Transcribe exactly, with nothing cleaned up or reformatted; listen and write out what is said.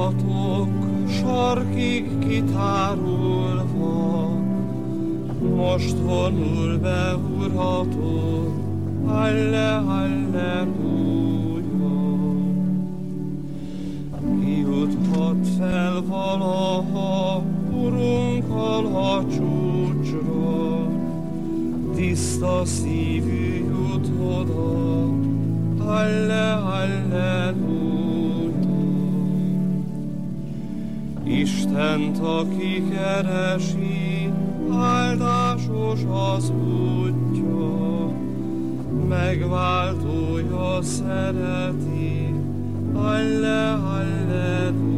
Hallgatok, sarkig kitárulva, most vonul be Urhatod, halle, halleluja. Kijuthat fel valaha Urunkkal a csúcsra, tiszta szívű jut oda, halle, halleluja. Istent, aki keresi, áldásos az útja, megváltója szereti, halle, halleluja.